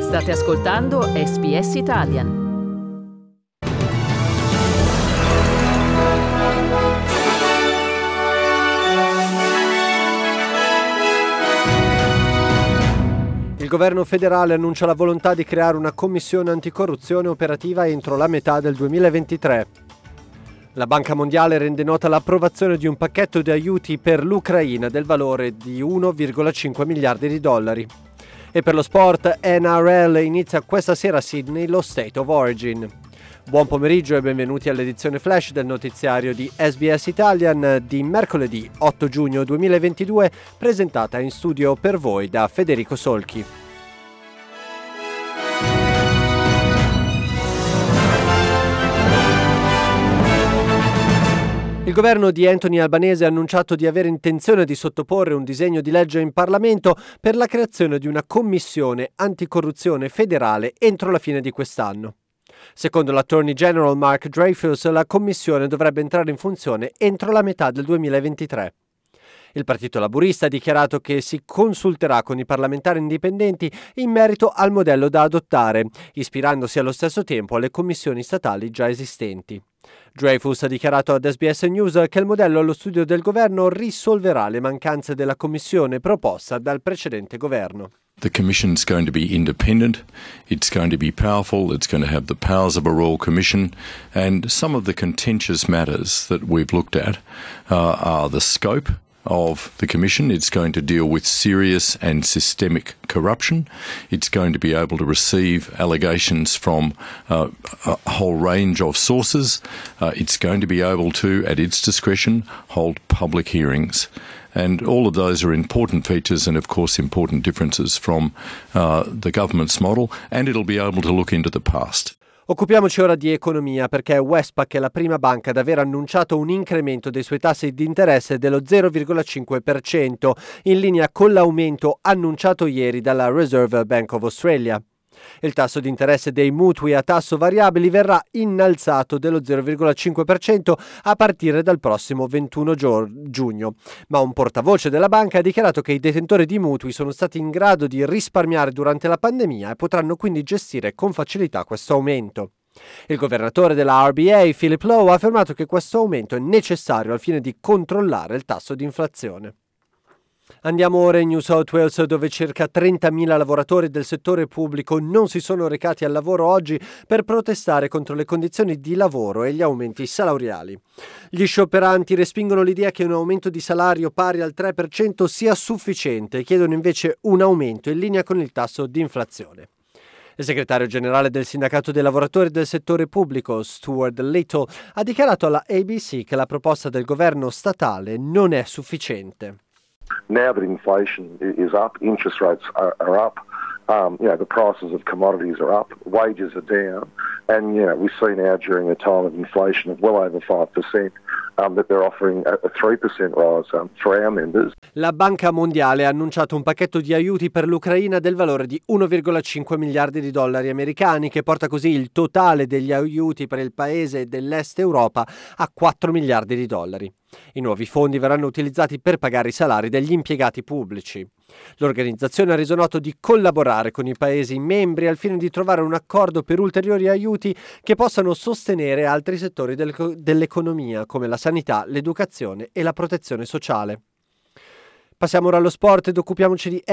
State ascoltando SBS Italian. Il governo federale annuncia la volontà di creare una commissione anticorruzione operativa entro la metà del 2023. La Banca Mondiale rende nota l'approvazione di un pacchetto di aiuti per l'Ucraina del valore di 1,5 miliardi di dollari. E per lo sport, NRL inizia questa sera a Sydney lo State of Origin. Buon pomeriggio e benvenuti all'edizione flash del notiziario di SBS Italian di mercoledì 8 giugno 2022, presentata in studio per voi da Federico Solchi. Il governo di Anthony Albanese ha annunciato di avere intenzione di sottoporre un disegno di legge in Parlamento per la creazione di una commissione anticorruzione federale entro la fine di quest'anno. Secondo l'Attorney General Mark Dreyfus, la commissione dovrebbe entrare in funzione entro la metà del 2023. Il Partito Laburista ha dichiarato che si consulterà con i parlamentari indipendenti in merito al modello da adottare, ispirandosi allo stesso tempo alle commissioni statali già esistenti. Dreyfus ha dichiarato ad SBS News che il modello allo studio del governo risolverà le mancanze della commissione proposta dal precedente governo. The Commission is going to be independent, it's going to be powerful, it's going to have the powers of a Royal Commission, and some of the contentious matters that we've looked at are the scope of the Commission. It's going to deal with serious and systemic corruption. It's going to be able to receive allegations from a whole range of sources. It's going to be able to, at its discretion, hold public hearings. And all of those are important features and, of course, important differences from the government's model, and it'll be able to look into the past. Occupiamoci ora di economia perché Westpac è la prima banca ad aver annunciato un incremento dei suoi tassi di interesse dello 0,5%, in linea con l'aumento annunciato ieri dalla Reserve Bank of Australia. Il tasso di interesse dei mutui a tasso variabile verrà innalzato dello 0,5% a partire dal prossimo 21 giugno, ma un portavoce della banca ha dichiarato che i detentori di mutui sono stati in grado di risparmiare durante la pandemia e potranno quindi gestire con facilità questo aumento. Il governatore della RBA, Philip Lowe, ha affermato che questo aumento è necessario al fine di controllare il tasso di inflazione. Andiamo ora in New South Wales, dove circa 30.000 lavoratori del settore pubblico non si sono recati al lavoro oggi per protestare contro le condizioni di lavoro e gli aumenti salariali. Gli scioperanti respingono l'idea che un aumento di salario pari al 3% sia sufficiente e chiedono invece un aumento in linea con il tasso di inflazione. Il segretario generale del sindacato dei lavoratori del settore pubblico, Stuart Little, ha dichiarato alla ABC che la proposta del governo statale non è sufficiente. Now that inflation is up, interest rates are up, the prices of commodities are up, wages are down, and we see now during a time of inflation of well over 5% that they're offering a 3% rise for our members. La Banca Mondiale ha annunciato un pacchetto di aiuti per l'Ucraina del valore di 1,5 miliardi di dollari americani, che porta così il totale degli aiuti per il paese dell'Est Europa a 4 miliardi di dollari. I nuovi fondi verranno utilizzati per pagare i salari degli impiegati pubblici. L'organizzazione ha reso noto di collaborare con i Paesi membri al fine di trovare un accordo per ulteriori aiuti che possano sostenere altri settori dell'economia, come la sanità, l'educazione e la protezione sociale. Passiamo ora allo sport ed occupiamoci di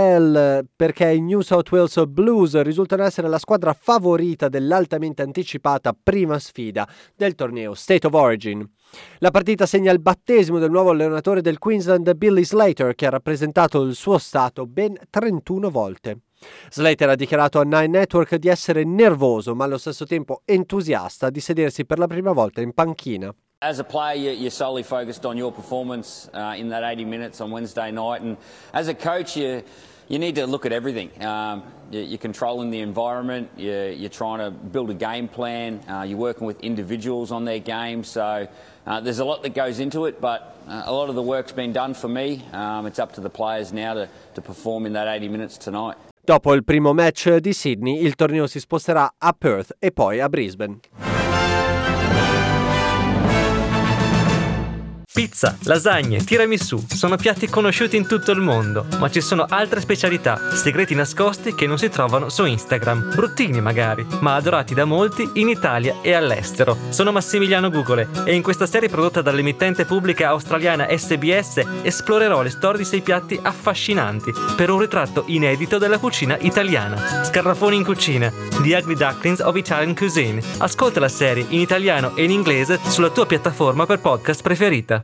NRL perché i New South Wales Blues risultano essere la squadra favorita dell'altamente anticipata prima sfida del torneo State of Origin. La partita segna il battesimo del nuovo allenatore del Queensland, Billy Slater, che ha rappresentato il suo stato ben 31 volte. Slater ha dichiarato a Nine Network di essere nervoso ma allo stesso tempo entusiasta di sedersi per la prima volta in panchina. As a player, you're solely focused on your performance in that 80 minutes on Wednesday night, and as a coach, you need to look at everything. You're controlling the environment, you're trying to build a game plan, you're working with individuals on their game, so there's a lot that goes into it, but a lot of the work's been done for me. It's up to the players now to perform in that 80 minutes tonight. Dopo il primo match di Sydney, il torneo si sposterà a Perth e poi a Brisbane. Pizza, lasagne, tiramisù sono piatti conosciuti in tutto il mondo, ma ci sono altre specialità, segreti nascosti che non si trovano su Instagram. Bruttini magari, ma adorati da molti in Italia e all'estero. Sono Massimiliano Gugole e in questa serie prodotta dall'emittente pubblica australiana SBS esplorerò le storie di 6 piatti affascinanti per un ritratto inedito della cucina italiana. Scarafoni in cucina, The Ugly Ducklings of Italian Cuisine. Ascolta la serie in italiano e in inglese sulla tua piattaforma per podcast preferita.